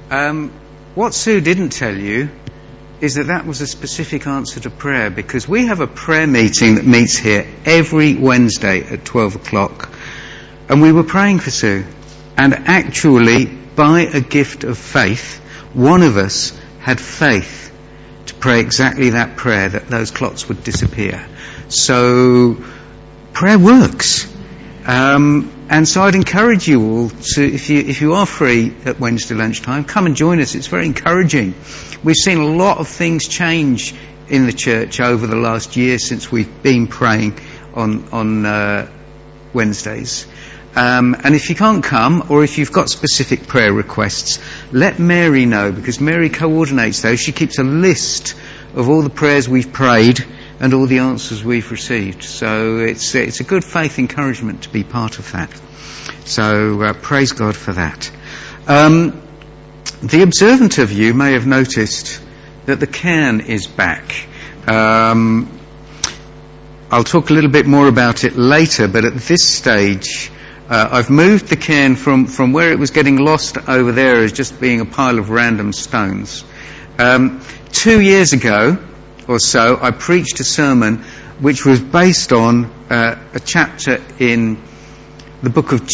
What Sue didn't tell you is that was a specific answer to prayer, because we have a prayer meeting that meets here every Wednesday at 12 o'clock. And we were praying for Sue. And actually, by a gift of faith, one of us had faith to pray exactly that prayer, that those clots would disappear. So, prayer works. And so I'd encourage you all to, if you are free at Wednesday lunchtime, come and join us. It's very encouraging. We've seen a lot of things change in the church over the last year since we've been praying on Wednesdays. And if you can't come, or if you've got specific prayer requests, let Mary know, because Mary coordinates those. She keeps a list of all the prayers we've prayed and all the answers we've received. So it's a good faith encouragement to be part of that. So praise God for that. The observant of you may have noticed that the cairn is back. I'll talk a little bit more about it later, but at this stage I've moved the cairn from where it was getting lost over there as just being a pile of random stones. 2 years ago or so, I preached a sermon which was based on a chapter in the book of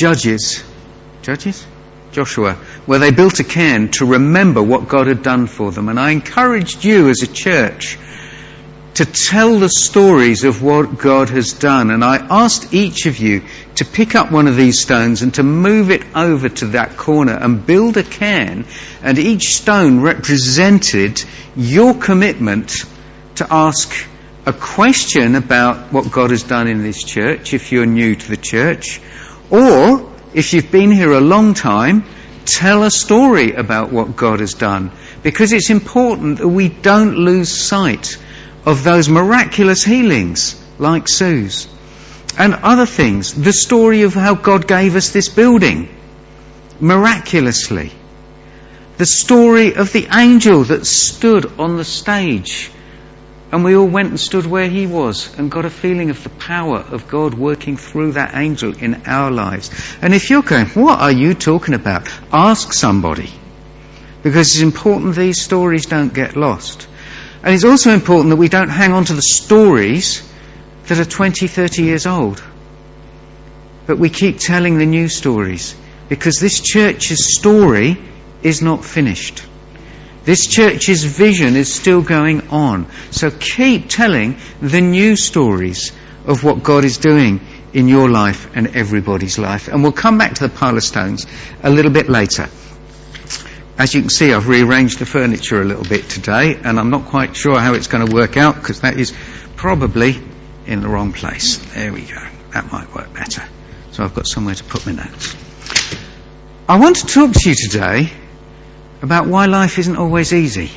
Joshua, where they built a cairn to remember what God had done for them. And I encouraged you as a church to tell the stories of what God has done. And I asked each of you to pick up one of these stones and to move it over to that corner and build a cairn. And each stone represented your commitment to ask a question about what God has done in this church, if you're new to the church. Or, if you've been here a long time, tell a story about what God has done. Because it's important that we don't lose sight of those miraculous healings, like Sue's. And other things. The story of how God gave us this building, miraculously. The story of the angel that stood on the stage, and we all went and stood where he was and got a feeling of the power of God working through that angel in our lives. And if you're going, what are you talking about? Ask somebody. Because it's important these stories don't get lost. And it's also important that we don't hang on to the stories that are 20, 30 years old. But we keep telling the new stories. Because this church's story is not finished. This church's vision is still going on. So keep telling the new stories of what God is doing in your life and everybody's life. And we'll come back to the pile of stones a little bit later. As you can see, I've rearranged the furniture a little bit today, and I'm not quite sure how it's going to work out, because that is probably in the wrong place. There we go. That might work better. So I've got somewhere to put my notes. I want to talk to you today about why life isn't always easy.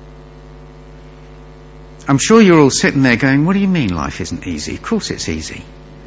I'm sure you're all sitting there going, what do you mean life isn't easy? Of course it's easy.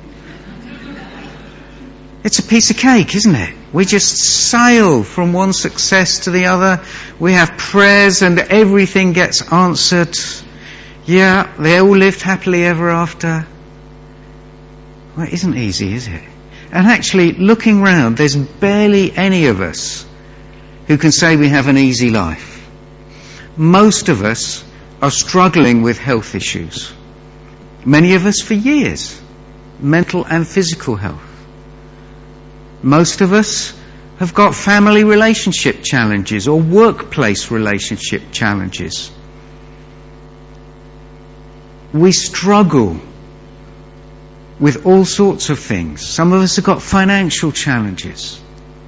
It's a piece of cake, isn't it? We just sail from one success to the other. We have prayers and everything gets answered. Yeah, they all lived happily ever after. Well, it isn't easy, is it? And actually, looking round, there's barely any of us who can say we have an easy life. Most of us are struggling with health issues. Many of us for years. Mental and physical health. Most of us have got family relationship challenges or workplace relationship challenges. We struggle with all sorts of things. Some of us have got financial challenges.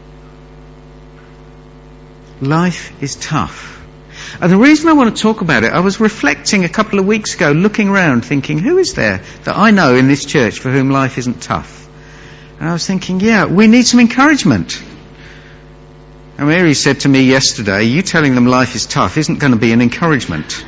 Life is tough. And the reason I want to talk about it, I was reflecting a couple of weeks ago, looking around, thinking, who is there that I know in this church for whom life isn't tough? And I was thinking, yeah, we need some encouragement. And Mary said to me yesterday, you telling them life is tough isn't going to be an encouragement.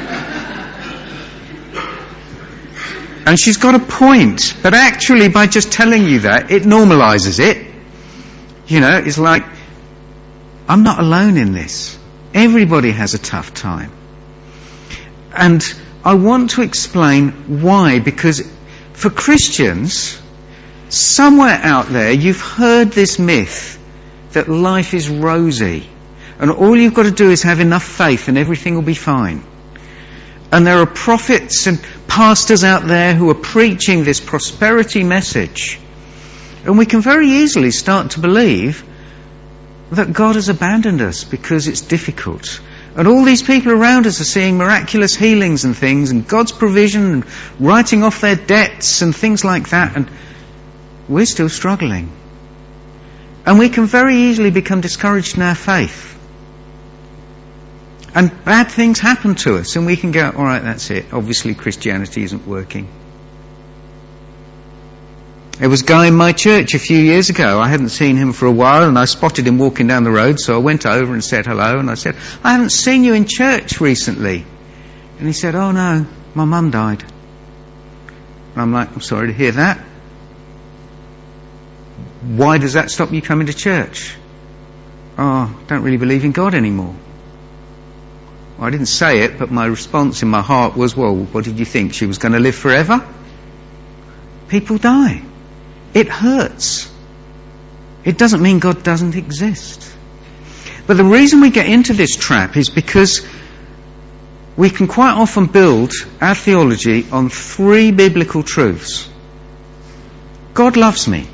And she's got a point. But actually, by just telling you that, it normalises it. You know, it's like, I'm not alone in this. Everybody has a tough time. And I want to explain why, because for Christians, somewhere out there, you've heard this myth that life is rosy. And all you've got to do is have enough faith and everything will be fine. And there are prophets and pastors out there who are preaching this prosperity message. And we can very easily start to believe that God has abandoned us because it's difficult. And all these people around us are seeing miraculous healings and things, and God's provision, and writing off their debts and things like that, and we're still struggling. And we can very easily become discouraged in our faith. And bad things happen to us, and we can go, all right, that's it. Obviously Christianity isn't working. There was a guy in my church a few years ago. I hadn't seen him for a while, and I spotted him walking down the road, so I went over and said hello, and I said, I haven't seen you in church recently. And he said, oh no, my mum died. And I'm like, I'm sorry to hear that. Why does that stop you coming to church? Oh, I don't really believe in God anymore. Well, I didn't say it, but my response in my heart was, well, what did you think? She was going to live forever? People die. It hurts. It doesn't mean God doesn't exist. But the reason we get into this trap is because we can quite often build our theology on 3 biblical truths. God loves me.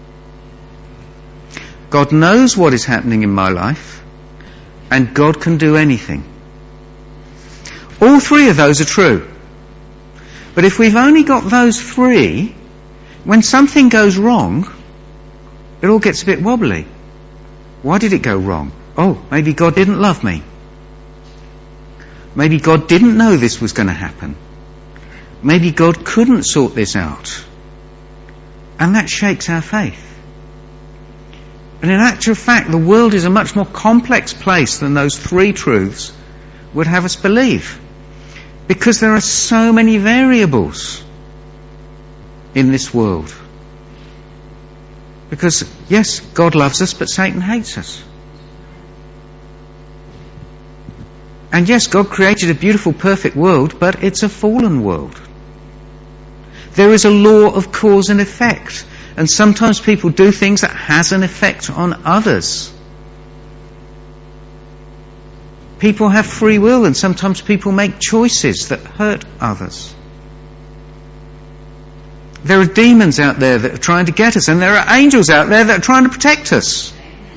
God knows what is happening in my life, and God can do anything. All 3 of those are true. But if we've only got those 3, when something goes wrong, it all gets a bit wobbly. Why did it go wrong? Oh, maybe God didn't love me. Maybe God didn't know this was going to happen. Maybe God couldn't sort this out. And that shakes our faith. And in actual fact, the world is a much more complex place than those 3 truths would have us believe. Because there are so many variables in this world. Because, yes, God loves us, but Satan hates us. And yes, God created a beautiful, perfect world, but it's a fallen world. There is a law of cause and effect. And sometimes people do things that has an effect on others. People have free will, and sometimes people make choices that hurt others. There are demons out there that are trying to get us, and there are angels out there that are trying to protect us.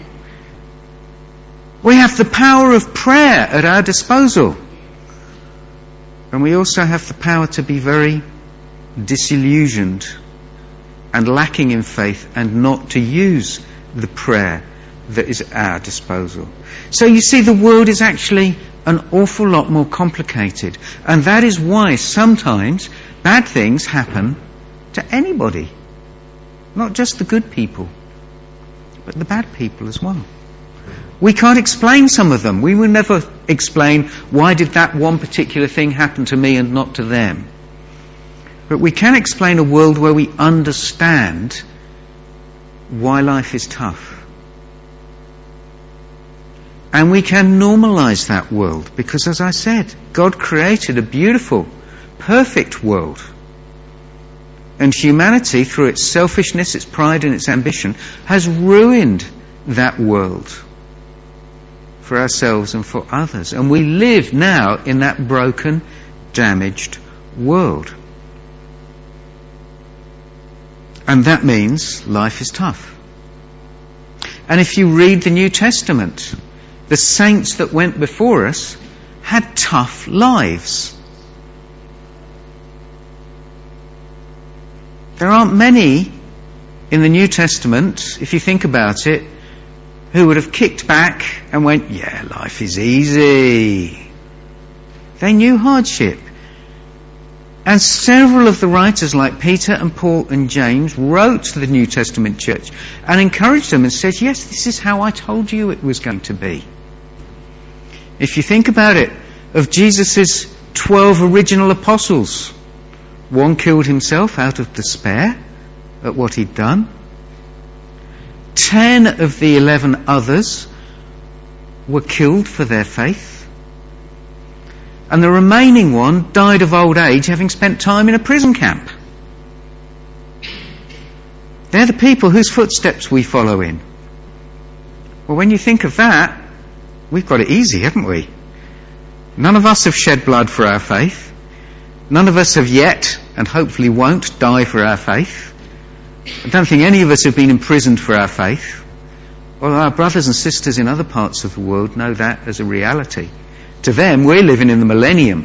We have the power of prayer at our disposal. And we also have the power to be very disillusioned and lacking in faith and not to use the prayer that is at our disposal. So you see, the world is actually an awful lot more complicated. And that is why sometimes bad things happen to anybody. Not just the good people, but the bad people as well. We can't explain some of them. We will never explain why did that one particular thing happen to me and not to them. But we can explain a world where we understand why life is tough. And we can normalize that world because, as I said, God created a beautiful, perfect world. And humanity, through its selfishness, its pride and its ambition, has ruined that world for ourselves and for others. And we live now in that broken, damaged world. And that means life is tough. And if you read the New Testament, the saints that went before us had tough lives. There aren't many in the New Testament, if you think about it, who would have kicked back and went, yeah, life is easy. They knew hardship. And several of the writers like Peter and Paul and James wrote to the New Testament church and encouraged them and said, yes, this is how I told you it was going to be. If you think about it, of Jesus' 12 original apostles, one killed himself out of despair at what he'd done. 10 of the 11 others were killed for their faith. And the remaining one died of old age, having spent time in a prison camp. They're the people whose footsteps we follow in. Well, when you think of that, we've got it easy, haven't we? None of us have shed blood for our faith. None of us have yet, and hopefully won't, die for our faith. I don't think any of us have been imprisoned for our faith. Well, our brothers and sisters in other parts of the world know that as a reality. To them, we're living in the millennium.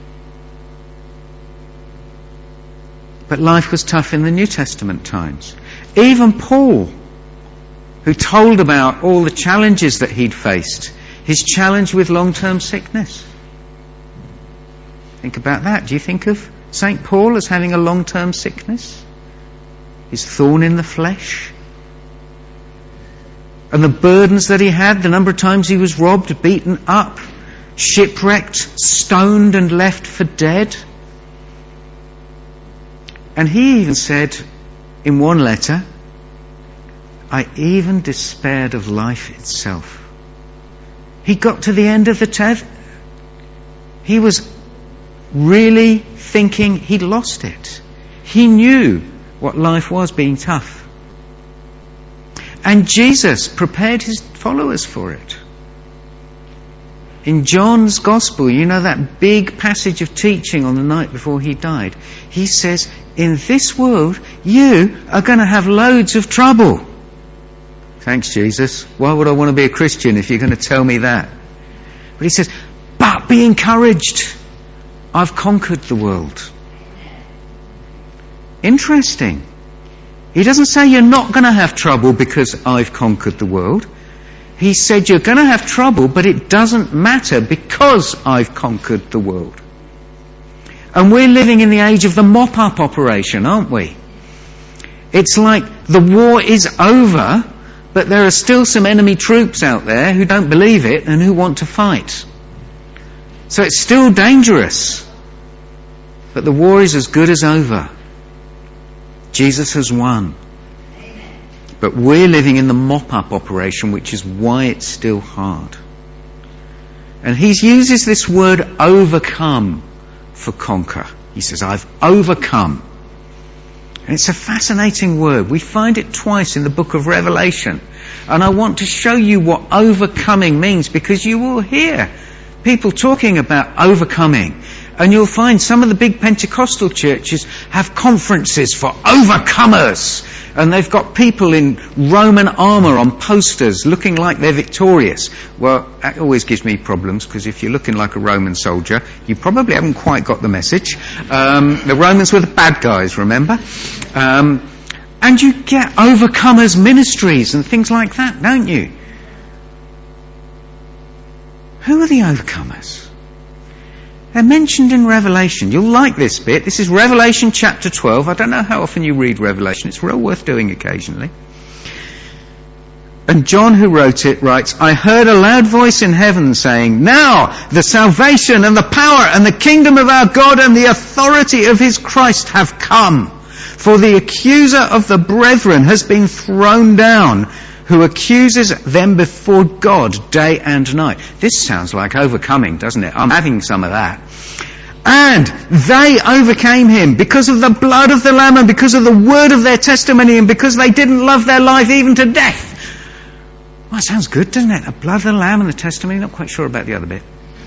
But life was tough in the New Testament times. Even Paul, who told about all the challenges that he'd faced, his challenge with long-term sickness. Think about that. Do you think of St. Paul as having a long-term sickness? His thorn in the flesh? And the burdens that he had, the number of times he was robbed, beaten up, shipwrecked, stoned and left for dead. And he even said in one letter, I even despaired of life itself. He got to the end of the tether. He was really thinking he'd lost it. He knew what life was, being tough. And Jesus prepared his followers for it. In John's Gospel, you know that big passage of teaching on the night before he died. He says, in this world, you are going to have loads of trouble. Thanks, Jesus. Why would I want to be a Christian if you're going to tell me that? But he says, but be encouraged. I've conquered the world. Interesting. He doesn't say you're not going to have trouble because I've conquered the world. He said you're going to have trouble, but it doesn't matter because I've conquered the world. And we're living in the age of the mop-up operation, aren't we? It's like the war is over, but there are still some enemy troops out there who don't believe it and who want to fight. So it's still dangerous. But the war is as good as over. Jesus has won. But we're living in the mop-up operation, which is why it's still hard. And he uses this word overcome for conquer. He says, I've overcome. And it's a fascinating word. We find it twice in the book of Revelation. And I want to show you what overcoming means, because you will hear people talking about overcoming. And you'll find some of the big Pentecostal churches have conferences for overcomers. And they've got people in Roman armour on posters looking like they're victorious. Well, that always gives me problems, because if you're looking like a Roman soldier, you probably haven't quite got the message. The Romans were the bad guys, remember? And you get overcomers ministries and things like that, don't you? Who are the overcomers? They're mentioned in Revelation. You'll like this bit. This is Revelation chapter 12. I don't know how often you read Revelation. It's real worth doing occasionally. And John, who wrote it, writes, I heard a loud voice in heaven saying, now the salvation and the power and the kingdom of our God and the authority of his Christ have come. For the accuser of the brethren has been thrown down, who accuses them before God day and night. This sounds like overcoming, doesn't it? I'm having some of that. And they overcame him because of the blood of the Lamb and because of the word of their testimony and because they didn't love their life even to death. Well, it sounds good, doesn't it? The blood of the Lamb and the testimony. Not quite sure about the other bit.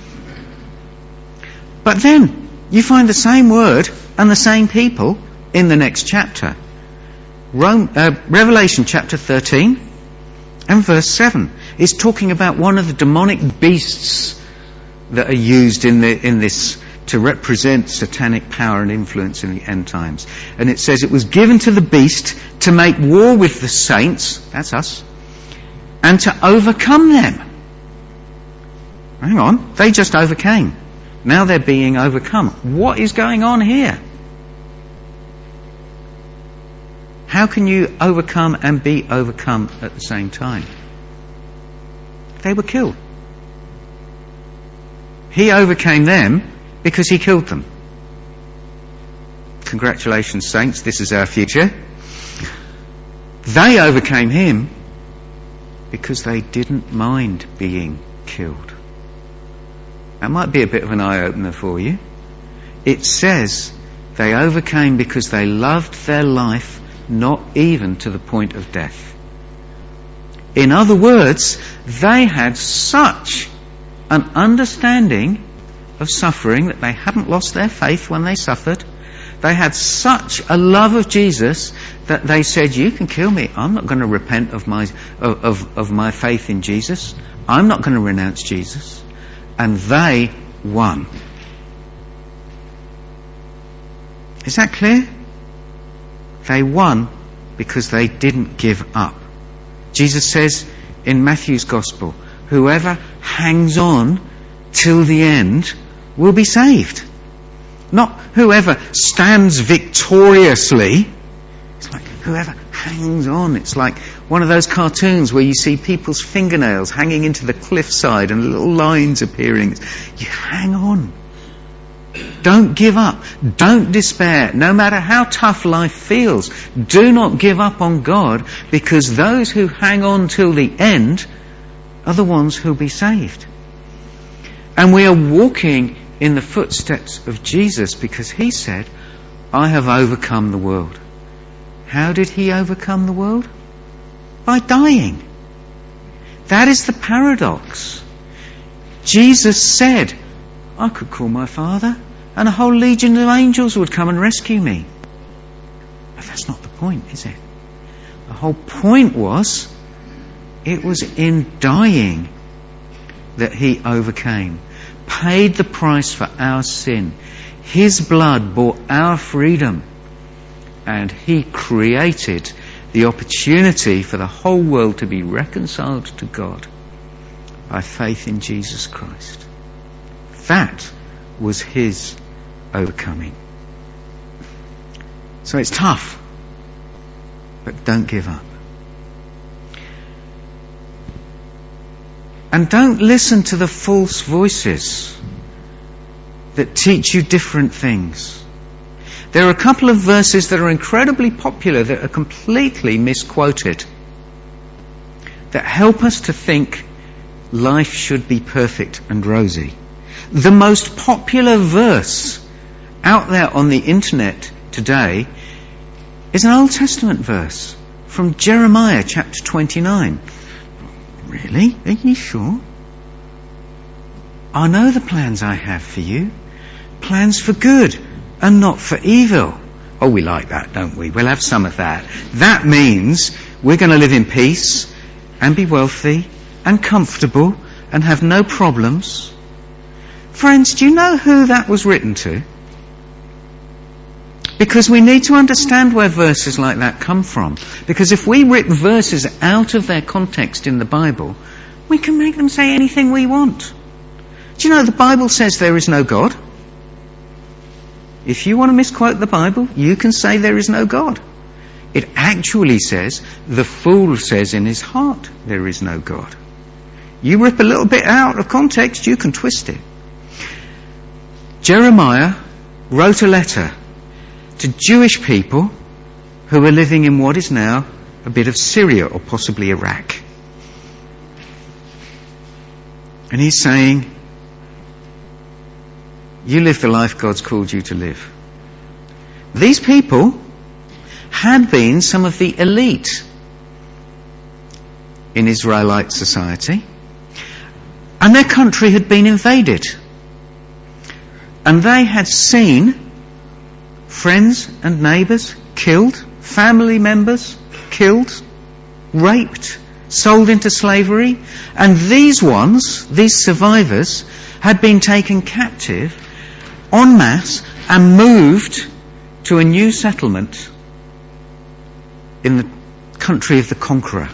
But then you find the same word and the same people in the next chapter. Revelation chapter 13. And verse 7 is talking about one of the demonic beasts that are used in this to represent satanic power and influence in the end times. And it says it was given to the beast to make war with the saints, that's us, and to overcome them. Hang on, they just overcame. Now they're being overcome. What is going on here? How can you overcome and be overcome at the same time? They were killed. He overcame them because he killed them. Congratulations, saints, this is our future. They overcame him because they didn't mind being killed. That might be a bit of an eye-opener for you. It says they overcame because they loved their life, not even to the point of death. In other words, they had such an understanding of suffering that they hadn't lost their faith when they suffered. They had such a love of Jesus that they said, you can kill me, I'm not going to repent of my faith in Jesus. I'm not going to renounce Jesus. And they won. Is that clear? They won because they didn't give up. Jesus says in Matthew's Gospel, whoever hangs on till the end will be saved. Not whoever stands victoriously. It's like whoever hangs on. It's like one of those cartoons where you see people's fingernails hanging into the cliffside and little lines appearing. You hang on. Don't give up. Don't despair. No matter how tough life feels, do not give up on God, because those who hang on till the end are the ones who'll be saved. And we are walking in the footsteps of Jesus because he said, I have overcome the world. How did he overcome the world? By dying. That is the paradox. Jesus said, I could call my Father and a whole legion of angels would come and rescue me. But that's not the point, is it? The whole point was, it was in dying that he overcame, paid the price for our sin. His blood bought our freedom, and he created the opportunity for the whole world to be reconciled to God by faith in Jesus Christ. That was his overcoming. So it's tough, but don't give up. And don't listen to the false voices that teach you different things. There are a couple of verses that are incredibly popular that are completely misquoted, that help us to think life should be perfect and rosy. The most popular verse out there on the internet today is an Old Testament verse from Jeremiah chapter 29. Really? Are you sure? I know the plans I have for you. Plans for good and not for evil. Oh, we like that, don't we? We'll have some of that. That means we're going to live in peace and be wealthy and comfortable and have no problems. Friends, do you know who that was written to? Because we need to understand where verses like that come from. Because if we rip verses out of their context in the Bible, we can make them say anything we want. Do you know the Bible says there is no God? If you want to misquote the Bible, you can say there is no God. It actually says, the fool says in his heart there is no God. You rip a little bit out of context, you can twist it. Jeremiah wrote a letter to Jewish people who were living in what is now a bit of Syria or possibly Iraq. And he's saying, you live the life God's called you to live. These people had been some of the elite in Israelite society, and their country had been invaded. And they had seen friends and neighbours killed, family members killed, raped, sold into slavery. And these ones, these survivors, had been taken captive en masse and moved to a new settlement in the country of the conqueror.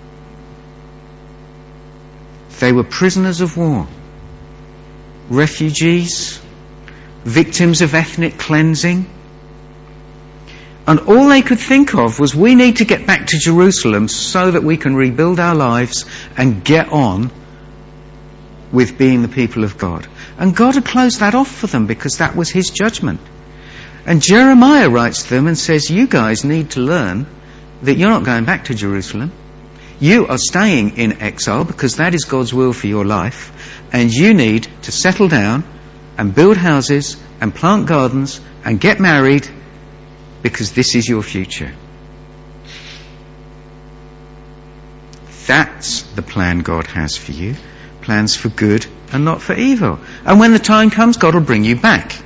They were prisoners of war, refugees, victims of ethnic cleansing. And all they could think of was, we need to get back to Jerusalem so that we can rebuild our lives and get on with being the people of God. And God had closed that off for them because that was his judgment. And Jeremiah writes to them and says, you guys need to learn that you're not going back to Jerusalem. You are staying in exile because that is God's will for your life. And you need to settle down and build houses and plant gardens and get married, because this is your future. That's the plan God has for you. Plans for good and not for evil. And when the time comes, God will bring you back.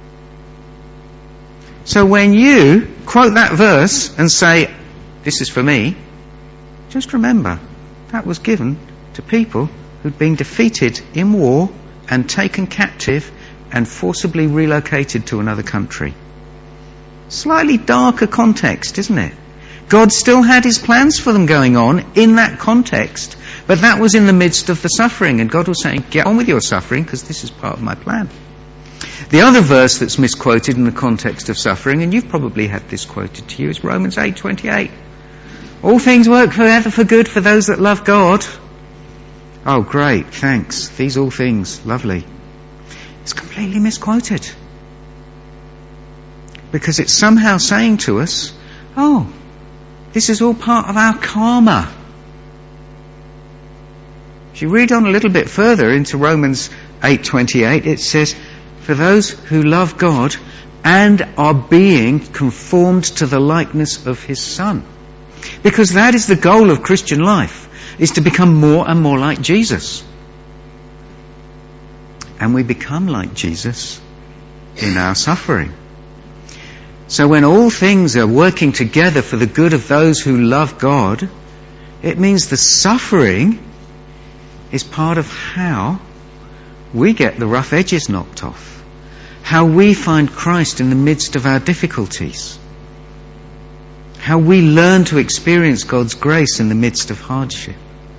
So when you quote that verse and say, this is for me, just remember, that was given to people who'd been defeated in war and taken captive and forcibly relocated to another country. Slightly darker context, isn't it? God still had his plans for them going on in that context, but that was in the midst of the suffering, and God was saying, get on with your suffering because this is part of my plan. The other verse that's misquoted in the context of suffering, and you've probably had this quoted to you, is Romans 8:28. All things work together for good for those that love God. Oh, great, thanks. These all things, lovely. It's completely misquoted. Because it's somehow saying to us, oh, this is all part of our karma. If you read on a little bit further into Romans 8:28, it says, for those who love God and are being conformed to the likeness of his Son. Because that is the goal of Christian life, is to become more and more like Jesus. And we become like Jesus in our suffering. So when all things are working together for the good of those who love God, it means the suffering is part of how we get the rough edges knocked off. How we find Christ in the midst of our difficulties. How we learn to experience God's grace in the midst of hardship.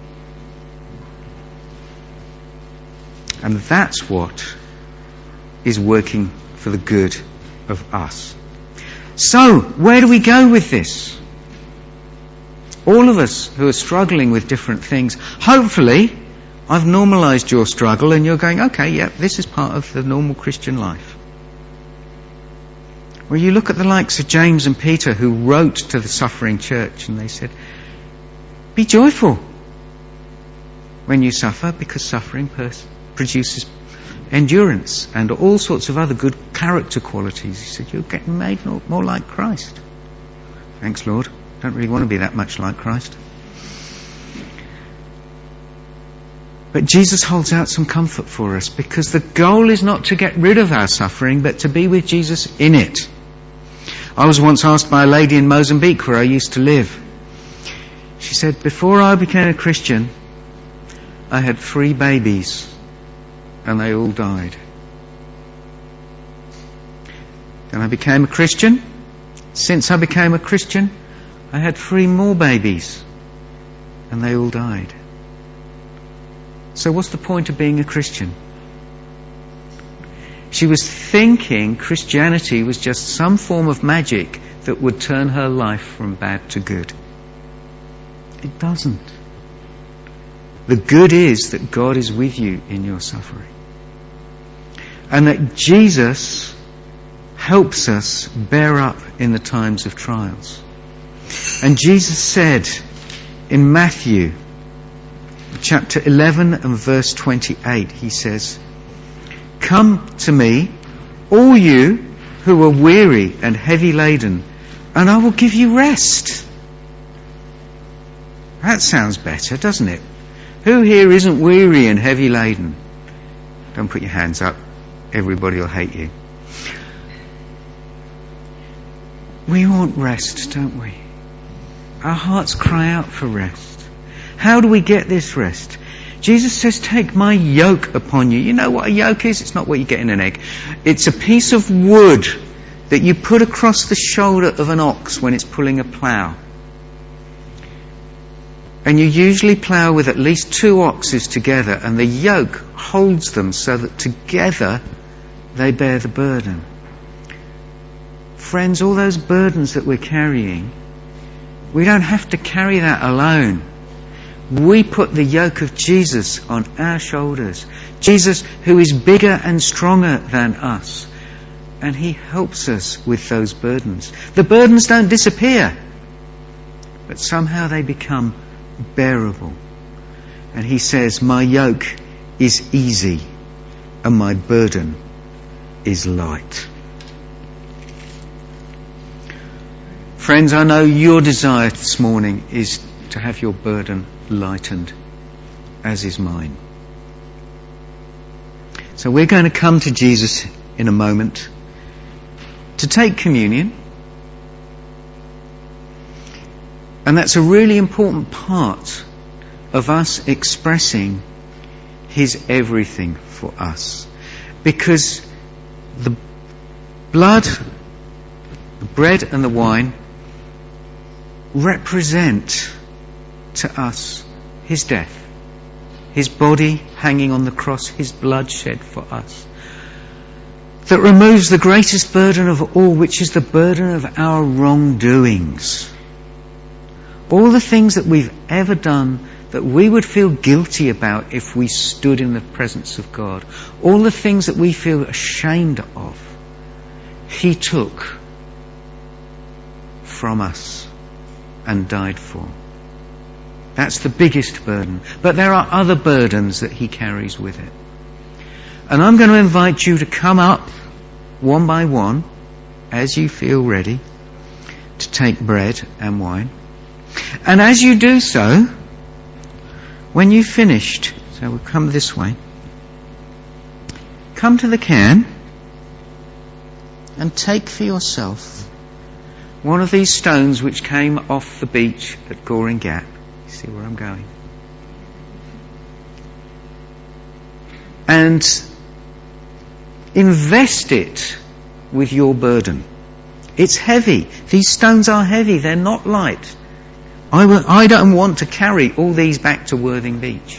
And that's what is working for the good of us. So, where do we go with this? All of us who are struggling with different things, hopefully I've normalised your struggle and you're going, okay, yeah, this is part of the normal Christian life. Well, you look at the likes of James and Peter who wrote to the suffering church and they said, be joyful when you suffer, because suffering produces endurance and all sorts of other good character qualities. He said, you're getting made more like Christ. Thanks, Lord. Don't really want to be that much like Christ. But Jesus holds out some comfort for us, because the goal is not to get rid of our suffering, but to be with Jesus in it. I was once asked by a lady in Mozambique, where I used to live. She said, before I became a Christian, I had 3 babies, and they all died. Then I became a Christian. Since I became a Christian, I had 3 more babies, and they all died. So what's the point of being a Christian? She was thinking Christianity was just some form of magic that would turn her life from bad to good. It doesn't. The good is that God is with you in your suffering. And that Jesus helps us bear up in the times of trials. And Jesus said in Matthew chapter 11 and verse 28, he says, come to me, all you who are weary and heavy laden, and I will give you rest. That sounds better, doesn't it? Who here isn't weary and heavy laden? Don't put your hands up. Everybody will hate you. We want rest, don't we? Our hearts cry out for rest. How do we get this rest? Jesus says, take my yoke upon you. You know what a yoke is? It's not what you get in an egg. It's a piece of wood that you put across the shoulder of an ox when it's pulling a plough. And you usually plough with at least 2 oxes together, and the yoke holds them so that together they bear the burden. Friends, all those burdens that we're carrying, we don't have to carry that alone. We put the yoke of Jesus on our shoulders. Jesus, who is bigger and stronger than us. And he helps us with those burdens. The burdens don't disappear, but somehow they become bearable. And he says, my yoke is easy and my burden is light. Friends, I know your desire this morning is to have your burden lightened, as is mine. So we're going to come to Jesus in a moment to take communion. And that's a really important part of us expressing his everything for us. Because the blood, the bread and the wine represent to us his death. His body hanging on the cross, his blood shed for us. That removes the greatest burden of all, which is the burden of our wrongdoings. All the things that we've ever done that we would feel guilty about if we stood in the presence of God. All the things that we feel ashamed of, he took from us and died for. That's the biggest burden. But there are other burdens that he carries with it. And I'm going to invite you to come up one by one as you feel ready to take bread and wine. And as you do so, when you've finished, so we'll come this way, come to the can and take for yourself one of these stones which came off the beach at Goring Gap. You see where I'm going? And invest it with your burden. It's heavy. These stones are heavy. They're not light. I don't want to carry all these back to Worthing Beach.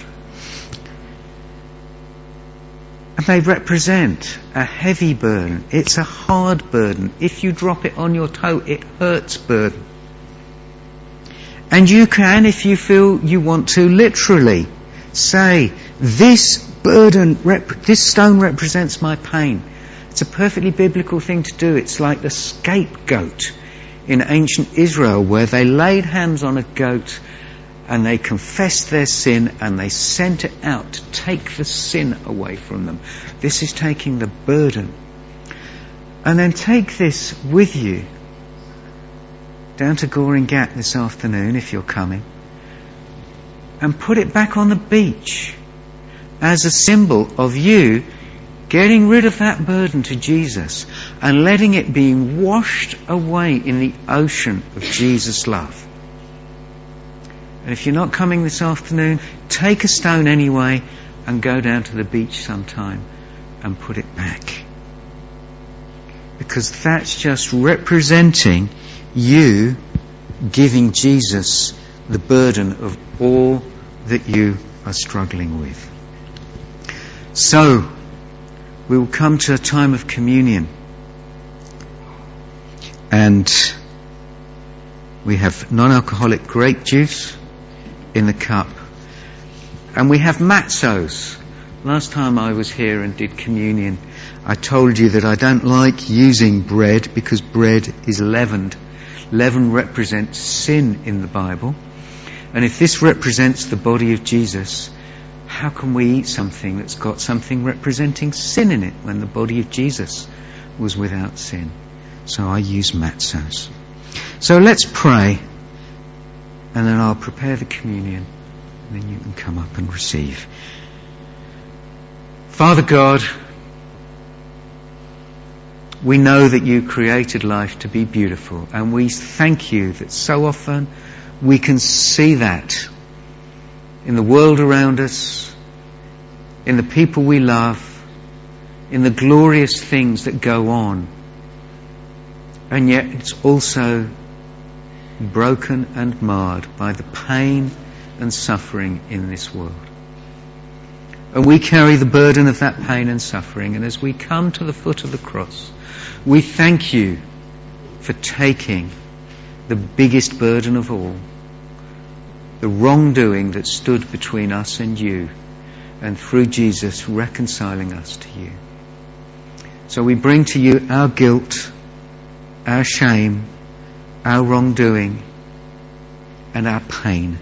And they represent a heavy burden. It's a hard burden. If you drop it on your toe, it hurts burden. And you can, if you feel you want to, literally say, this burden, this stone represents my pain. It's a perfectly biblical thing to do. It's like the scapegoat in ancient Israel, where they laid hands on a goat and they confessed their sin and they sent it out to take the sin away from them. This is taking the burden. And then take this with you down to Goring Gap this afternoon, if you're coming, and put it back on the beach as a symbol of you getting rid of that burden to Jesus and letting it be washed away in the ocean of Jesus' love. And if you're not coming this afternoon, take a stone anyway and go down to the beach sometime and put it back. Because that's just representing you giving Jesus the burden of all that you are struggling with. So, we will come to a time of communion. And we have non-alcoholic grape juice in the cup. And we have matzos. Last time I was here and did communion, I told you that I don't like using bread because bread is leavened. Leaven represents sin in the Bible. And if this represents the body of Jesus, how can we eat something that's got something representing sin in it when the body of Jesus was without sin? So I use matzos. So let's pray, and then I'll prepare the communion, and then you can come up and receive. Father God, we know that you created life to be beautiful, and we thank you that so often we can see that in the world around us, in the people we love, in the glorious things that go on. And yet it's also broken and marred by the pain and suffering in this world. And we carry the burden of that pain and suffering. And as we come to the foot of the cross, we thank you for taking the biggest burden of all, the wrongdoing that stood between us and you, and through Jesus reconciling us to you. So we bring to you our guilt, our shame, our wrongdoing, and our pain.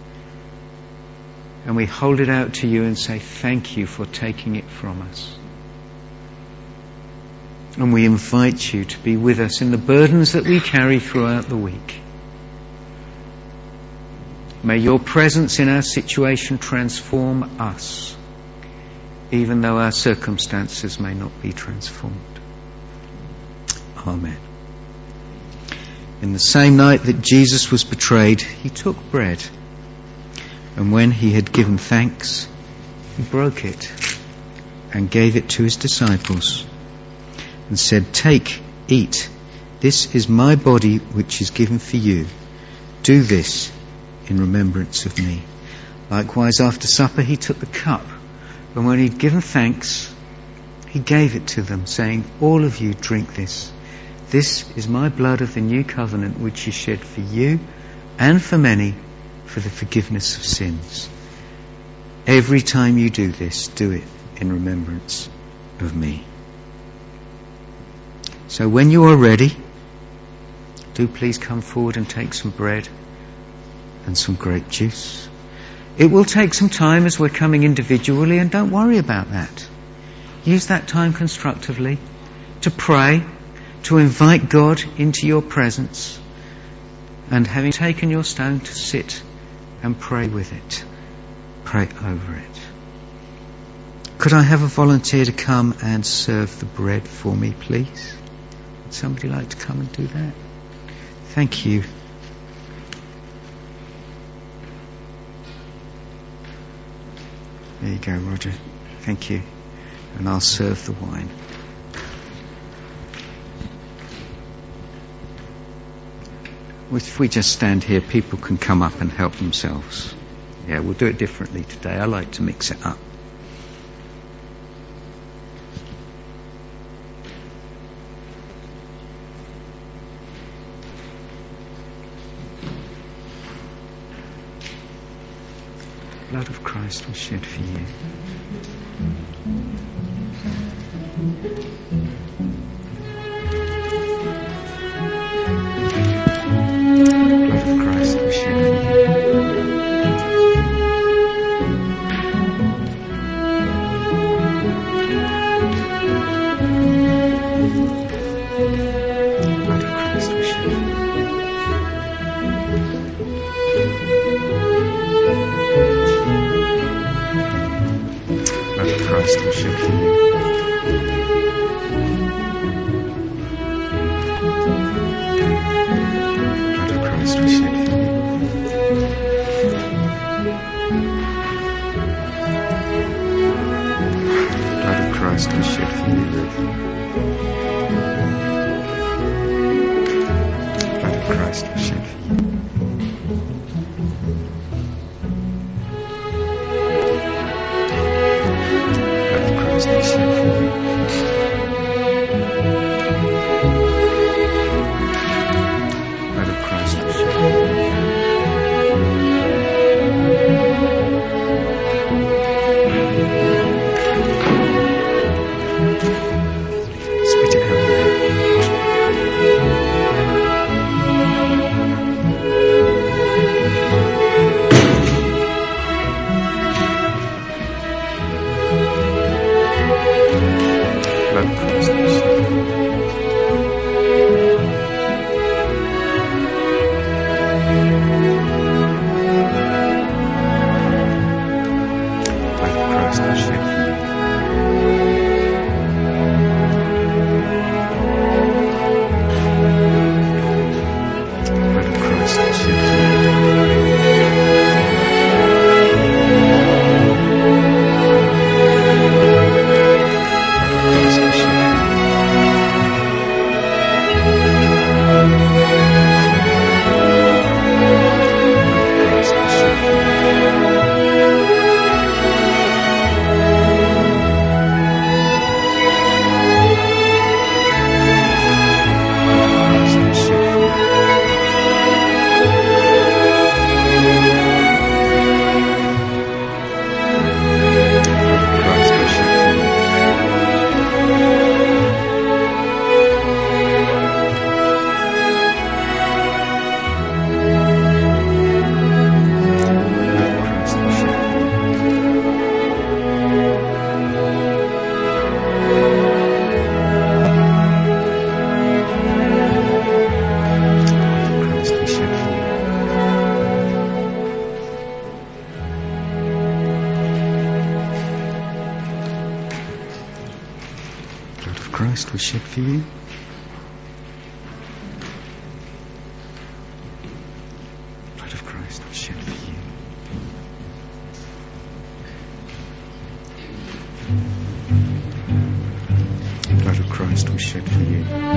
And we hold it out to you and say thank you for taking it from us. And we invite you to be with us in the burdens that we carry throughout the week. May your presence in our situation transform us, even though our circumstances may not be transformed. Amen. In the same night that Jesus was betrayed, he took bread, and when he had given thanks, he broke it and gave it to his disciples and said, "Take, eat. This is my body which is given for you. Do this in remembrance of me." Likewise, after supper, he took the cup, and when he'd given thanks, he gave it to them, saying, "All of you drink this. This is my blood of the new covenant, which is shed for you and for many for the forgiveness of sins. Every time you do this, do it in remembrance of me." So when you are ready, do please come forward and take some bread and some grape juice. It will take some time as we're coming individually, and don't worry about that. Use that time constructively to pray, to invite God into your presence, and having taken your stone, to sit and pray with it. Pray over it. Could I have a volunteer to come and serve the bread for me, please? Would somebody like to come and do that? Thank you. There you go, Roger. Thank you. And I'll serve the wine. If we just stand here, people can come up and help themselves. Yeah, we'll do it differently today. I like to mix it up. The blood of Christ was shed for you. was shed for you. Blood of Christ was shed for you. Blood of Christ was shed for you.